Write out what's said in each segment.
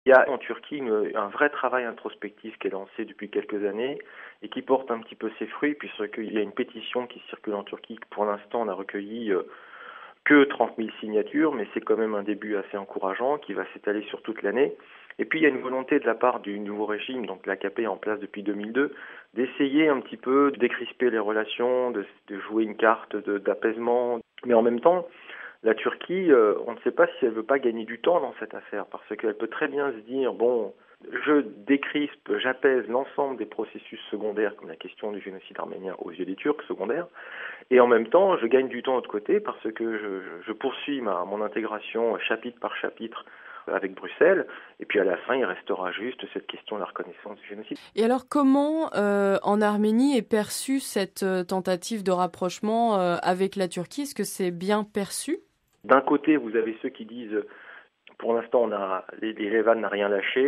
Il y a en Turquie un vrai travail introspectif qui est lancé depuis quelques années et qui porte un petit peu ses fruits puisqu'il y a une pétition qui circule en Turquie. Pour l'instant, on a recueilli que 30 000 signatures, mais c'est quand même un début assez encourageant qui va s'étaler sur toute l'année. Et puis il y a une volonté de la part du nouveau régime, donc l'AKP en place depuis 2002, d'essayer un petit peu de décrisper les relations, de jouer une carte d'apaisement. Mais en même temps, la Turquie, on ne sait pas si elle veut pas gagner du temps dans cette affaire, parce qu'elle peut très bien se dire, bon, je décrispe, j'apaise l'ensemble des processus secondaires, comme la question du génocide arménien aux yeux des Turcs secondaires, et en même temps, je gagne du temps de l'autre côté parce que je poursuis mon intégration chapitre par chapitre avec Bruxelles, et puis à la fin, il restera juste cette question de la reconnaissance du génocide. Et alors, comment en Arménie est perçue cette tentative de rapprochement avec la Turquie? Est-ce que c'est bien perçu? D'un côté, vous avez ceux qui disent pour l'instant, l'Erevan n'a rien lâché.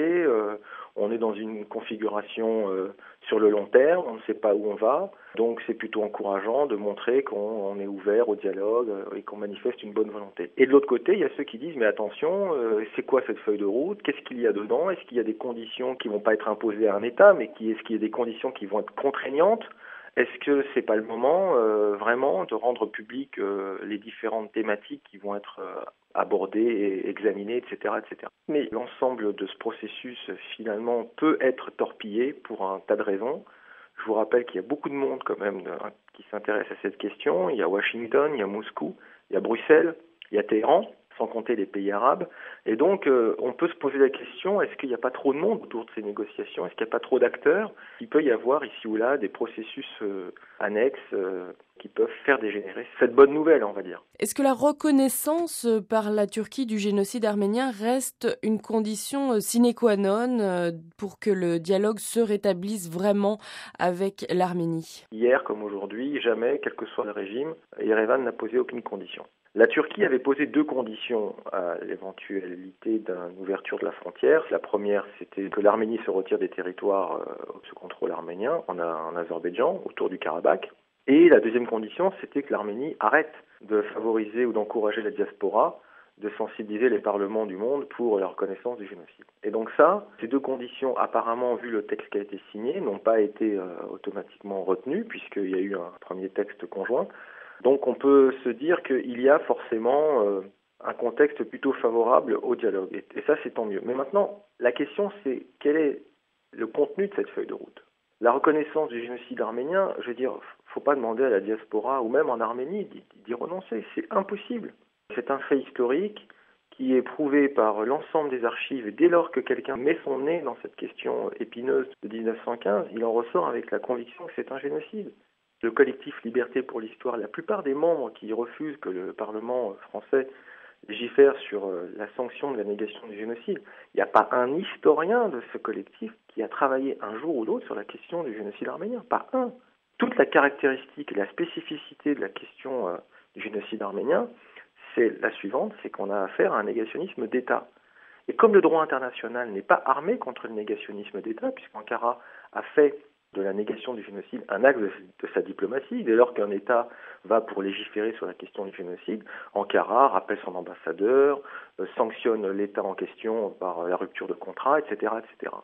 On est dans une configuration sur le long terme. On ne sait pas où on va. Donc, c'est plutôt encourageant de montrer qu'on est ouvert au dialogue et qu'on manifeste une bonne volonté. Et de l'autre côté, il y a ceux qui disent mais attention, c'est quoi cette feuille de route? Qu'est-ce qu'il y a dedans? Est-ce qu'il y a des conditions qui vont pas être imposées à un État, mais est-ce qu'il y a des conditions qui vont être contraignantes? Est-ce que c'est pas le moment vraiment de rendre public les différentes thématiques qui vont être abordées et examinées, etc., etc. Mais l'ensemble de ce processus finalement peut être torpillé pour un tas de raisons. Je vous rappelle qu'il y a beaucoup de monde quand même qui s'intéresse à cette question. Il y a Washington, il y a Moscou, il y a Bruxelles, il y a Téhéran, sans compter les pays arabes. Et donc, on peut se poser la question, est-ce qu'il n'y a pas trop de monde autour de ces négociations? Est-ce qu'il n'y a pas trop d'acteurs? Il peut y avoir ici ou là des processus annexes qui peuvent faire dégénérer cette bonne nouvelle, on va dire. Est-ce que la reconnaissance par la Turquie du génocide arménien reste une condition sine qua non pour que le dialogue se rétablisse vraiment avec l'Arménie? Hier comme aujourd'hui, jamais, quel que soit le régime, Erevan n'a posé aucune condition. La Turquie avait posé deux conditions à l'éventualité d'une ouverture de la frontière. La première, c'était que l'Arménie se retire des territoires sous contrôle arménien en Azerbaïdjan, autour du Karabakh. Et la deuxième condition, c'était que l'Arménie arrête de favoriser ou d'encourager la diaspora, de sensibiliser les parlements du monde pour la reconnaissance du génocide. Et donc ça, ces deux conditions, apparemment, vu le texte qui a été signé, n'ont pas été automatiquement retenues, puisqu'il y a eu un premier texte conjoint. Donc on peut se dire qu'il y a forcément un contexte plutôt favorable au dialogue. Et ça, c'est tant mieux. Mais maintenant, la question, c'est quel est le contenu de cette feuille de route? La reconnaissance du génocide arménien, je veux dire, faut pas demander à la diaspora ou même en Arménie d'y renoncer. C'est impossible. C'est un fait historique qui est prouvé par l'ensemble des archives. Et dès lors que quelqu'un met son nez dans cette question épineuse de 1915, il en ressort avec la conviction que c'est un génocide. Le collectif Liberté pour l'Histoire, la plupart des membres qui refusent que le Parlement français légifère sur la sanction de la négation du génocide, il n'y a pas un historien de ce collectif qui a travaillé un jour ou l'autre sur la question du génocide arménien. Pas un. Toute la caractéristique et la spécificité de la question du génocide arménien, c'est la suivante, c'est qu'on a affaire à un négationnisme d'État. Et comme le droit international n'est pas armé contre le négationnisme d'État, puisqu'Ankara a fait de la négation du génocide un axe de sa diplomatie. Dès lors qu'un État va pour légiférer sur la question du génocide, Ankara rappelle son ambassadeur, sanctionne l'État en question par la rupture de contrat, etc., etc.